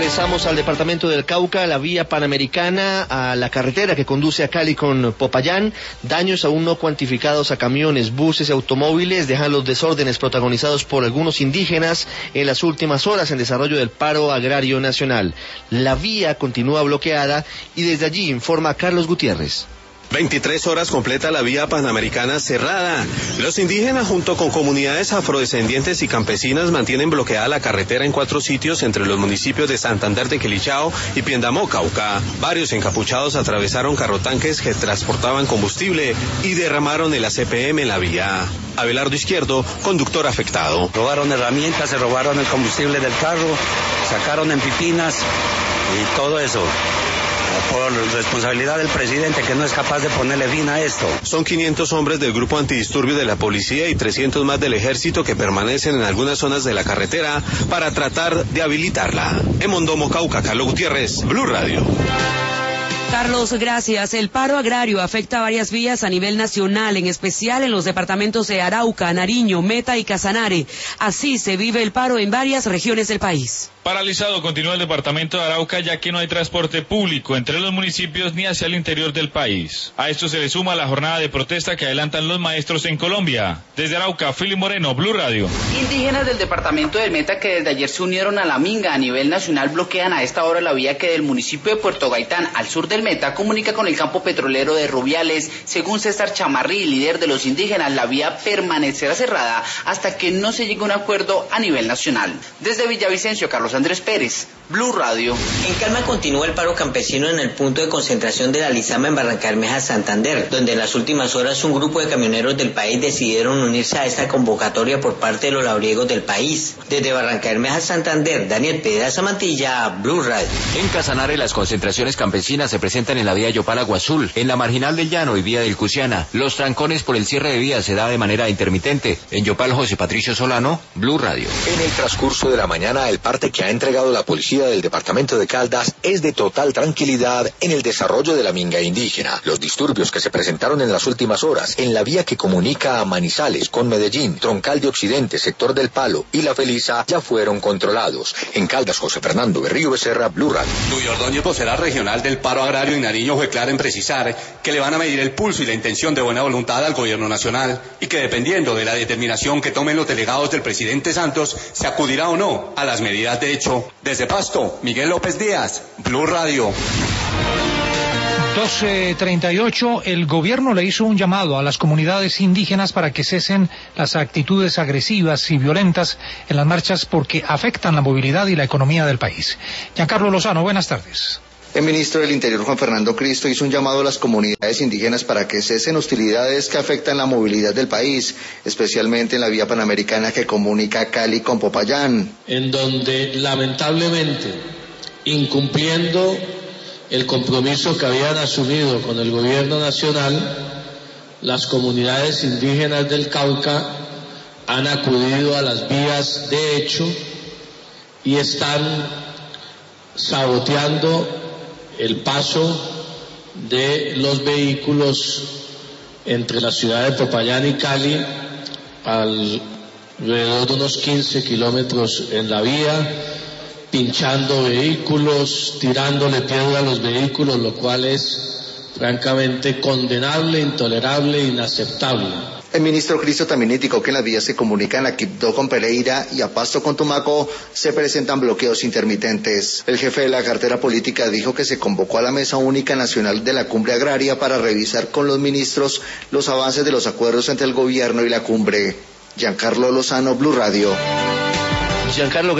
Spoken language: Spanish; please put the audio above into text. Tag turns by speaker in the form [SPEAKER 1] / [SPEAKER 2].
[SPEAKER 1] Regresamos al departamento del Cauca, a la vía panamericana, a la carretera que conduce a Cali con Popayán. Daños aún no cuantificados a camiones, buses y automóviles dejan los desórdenes protagonizados por algunos indígenas en las últimas horas en desarrollo del paro agrario nacional. La vía continúa bloqueada y desde allí informa Carlos Gutiérrez.
[SPEAKER 2] 23 horas completa la vía panamericana cerrada. Los indígenas junto con comunidades afrodescendientes y campesinas mantienen bloqueada la carretera en 4 sitios entre los municipios de Santander de Quilichao y Piendamó, Cauca. Varios encapuchados atravesaron carrotanques que transportaban combustible y derramaron el ACPM en la vía. Abelardo Izquierdo, conductor afectado.
[SPEAKER 3] Robaron herramientas, se robaron el combustible del carro, sacaron en pipinas y todo eso. Por responsabilidad del presidente, que no es capaz de ponerle fin a esto.
[SPEAKER 2] Son 500 hombres del grupo antidisturbio de la policía y 300 más del ejército que permanecen en algunas zonas de la carretera para tratar de habilitarla. En Mondomo, Cauca, Carlos Gutiérrez, Blue Radio.
[SPEAKER 4] Carlos, gracias. El paro agrario afecta varias vías a nivel nacional, en especial en los departamentos de Arauca, Nariño, Meta y Casanare. Así se vive el paro en varias regiones del país.
[SPEAKER 5] Paralizado continúa el departamento de Arauca, ya que no hay transporte público entre los municipios ni hacia el interior del país. A esto se le suma la jornada de protesta que adelantan los maestros en Colombia. Desde Arauca, Filipe Moreno, Blue Radio.
[SPEAKER 6] Indígenas del departamento del Meta que desde ayer se unieron a la Minga a nivel nacional bloquean a esta hora la vía que del municipio de Puerto Gaitán al sur del Meta comunica con el campo petrolero de Rubiales. Según César Chamarrí, líder de los indígenas, la vía permanecerá cerrada hasta que no se llegue a un acuerdo a nivel nacional. Desde Villavicencio, Carlos Andrés Pérez, Blue Radio.
[SPEAKER 7] En calma continúa el paro campesino en el punto de concentración de la Lizama en Barrancabermeja, Santander, donde en las últimas horas un grupo de camioneros del país decidieron unirse a esta convocatoria por parte de los labriegos del país. Desde Barrancabermeja, Santander, Daniel Pedraza Mantilla, Blue Radio.
[SPEAKER 8] En Casanare las concentraciones campesinas se presentan en la vía Yopal-Agua Azul, en la Marginal del Llano y vía del Cusiana. Los trancones por el cierre de vías se da de manera intermitente. En Yopal, José Patricio Solano, Blue Radio.
[SPEAKER 9] En el transcurso de la mañana, el parte que ha entregado la policía del departamento de Caldas es de total tranquilidad en el desarrollo de la minga indígena. Los disturbios que se presentaron en las últimas horas en la vía que comunica a Manizales con Medellín, Troncal de Occidente, sector del Palo y La Felisa ya fueron controlados. En Caldas, José Fernando Berrío Becerra, Blue Radio.
[SPEAKER 10] Luis Ordóñez, vocera regional del paro agrario en Nariño, fue clara en precisar que le van a medir el pulso y la intención de buena voluntad al gobierno nacional y que dependiendo de la determinación que tomen los delegados del presidente Santos, se acudirá o no a las medidas de hecho. Desde Pasto, Miguel López Díaz, Blue Radio.
[SPEAKER 11] 12:38, el gobierno le hizo un llamado a las comunidades indígenas para que cesen las actitudes agresivas y violentas en las marchas porque afectan la movilidad y la economía del país. Giancarlo Lozano, buenas tardes.
[SPEAKER 12] El ministro del Interior, Juan Fernando Cristo, hizo un llamado a las comunidades indígenas para que cesen hostilidades que afectan la movilidad del país, especialmente en la vía panamericana que comunica Cali con Popayán.
[SPEAKER 13] En donde, lamentablemente, incumpliendo el compromiso que habían asumido con el gobierno nacional, las comunidades indígenas del Cauca han acudido a las vías de hecho y están saboteando el paso de los vehículos entre la ciudad de Popayán y Cali, alrededor de unos 15 kilómetros en la vía, pinchando vehículos, tirándole piedra a los vehículos, lo cual es francamente condenable, intolerable e inaceptable.
[SPEAKER 12] El ministro Cristo también indicó que en las vías que comunican a Quibdó con Pereira y a Pasto con Tumaco se presentan bloqueos intermitentes. El jefe de la cartera política dijo que se convocó a la Mesa Única Nacional de la Cumbre Agraria para revisar con los ministros los avances de los acuerdos entre el gobierno y la cumbre. Giancarlo Lozano, Blue Radio.
[SPEAKER 1] Giancarlo